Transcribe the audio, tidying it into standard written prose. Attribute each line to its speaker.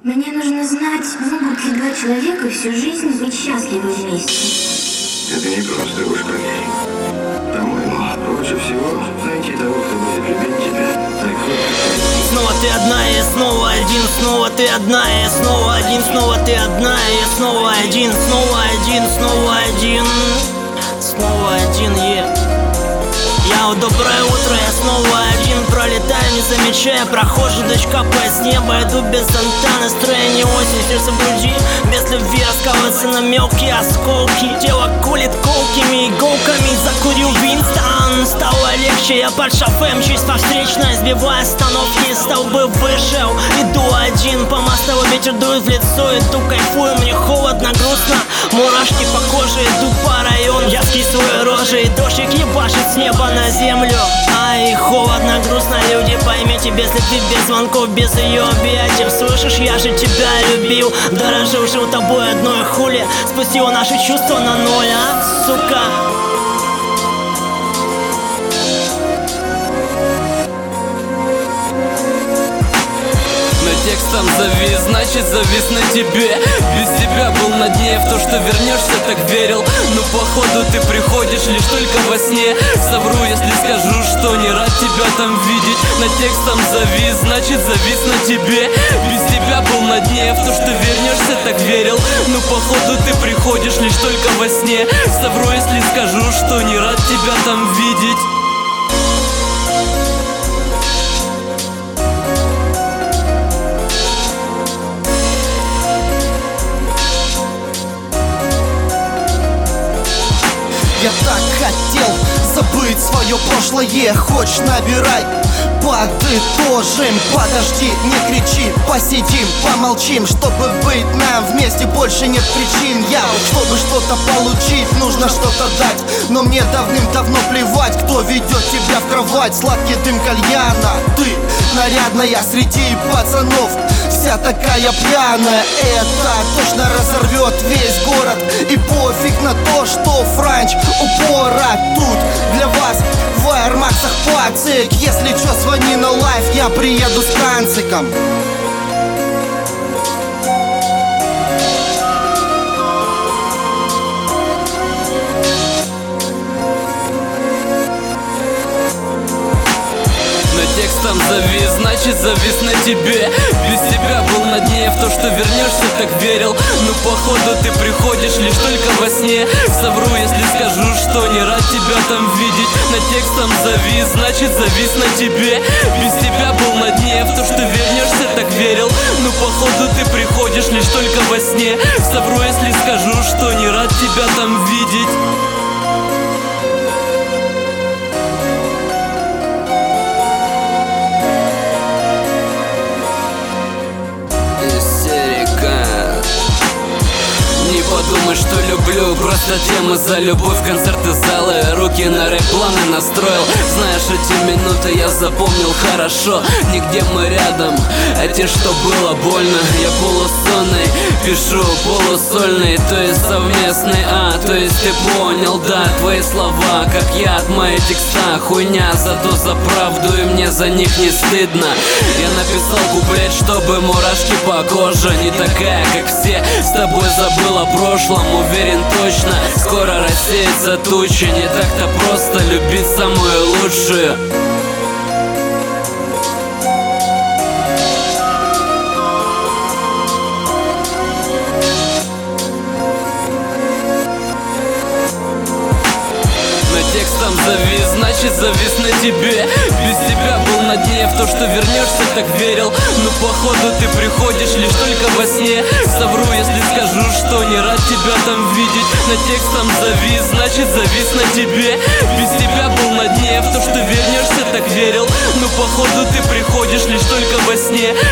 Speaker 1: Мне нужно знать, могут ли два человека всю жизнь быть счастливы вместе.
Speaker 2: Это не просто уж коней. По-моему, лучше всего найти того, кто будет любить тебя. Так вот.
Speaker 3: Снова ты одна и снова один, снова ты одна и снова один, снова ты одна и снова один, снова один, снова один, снова один, доброе утро, я снова один. Пролетаю, не замечая прохожих, дождь капает с неба. Иду без зонта, настроение осень, сердце в груди. Без любви раскалывается на мелкие осколки. Тело колет колкими иголками. Закурил Винстон, стало легче. Я под шофе мчусь по встречной, сбивая остановки, столбы вышел. Иду один, по мостовой ветер дует в лицо. Иду, кайфую, мне холодно, грустно. Мурашки по коже, иду по району. Я скисываю рожей, дождик ебашит с неба на землю. Ай, холодно, грустно, люди, поймите, без любви, без звонков, без ее объятий. Слышишь, я же тебя любил, дорожил, жил тобой одной, хули спустила наши чувства на ноль, а, сука.
Speaker 4: Текстом завис, значит завис на тебе. Без тебя был на дне, в то, что вернешься, так верил. Но походу ты приходишь лишь только во сне. Совру, если скажу, что не рад тебя там видеть. На текстом завис, значит завис на тебе. Без тебя был на дне, в то, что вернешься, так верил. Но походу ты приходишь лишь только во сне. Совру, если скажу, что не рад тебя там видеть.
Speaker 5: Я так хотел забыть свое прошлое. Хочешь, набирай, подытожим. Подожди, не кричи, посидим, помолчим. Чтобы быть нам вместе, больше нет причин. Чтобы что-то получить, нужно что-то дать. Но мне давным-давно плевать, кто ведет тебя в кровать. Сладкий дым кальяна, ты нарядная среди пацанов, вся такая пьяная. Это точно разорвет весь город. И пофиг на то, что Франч упора тут для вас в аэромаксах пацик. Если чё, звони на лайф, я приеду с канциком.
Speaker 4: Текстом завис, значит завис на тебе. Без тебя был на дне, в то, что вернешься, так верил. Но походу ты приходишь лишь только во сне. Совру, если скажу, что не рад тебя там видеть. На текстом завис, значит завис на тебе. Без тебя был на дне, в то, что вернешься, так верил. Но походу ты приходишь лишь только во сне. Совру, если скажу, что не рад тебя там видеть. Подумай, что люблю, просто темы за любовь, концерты, залы, руки на рэп-планы настроил. Знаешь, эти минуты я запомнил хорошо. Нигде мы рядом, а те, что было больно. Я полусонный, пишу полусольный, то есть совместный, то есть ты понял, да. Твои слова, как яд, мои текста хуйня, зато за правду и мне за них не стыдно. Я написал куплет, чтобы мурашки по коже, не такая, как все, с тобой забыла прошлом, уверен точно, скоро рассеется тучи. Не так-то просто любить самую лучшую. Текстом завис, значит завис на тебе. Без тебя был на дне, в то, что вернешься, так верил. Но походу ты приходишь лишь только во сне. Совру, если скажу, что не рад тебя там видеть. На текстом завис, значит завис на тебе. Без тебя был на дне, в то, что вернешься, так верил. Но походу ты приходишь лишь только во сне.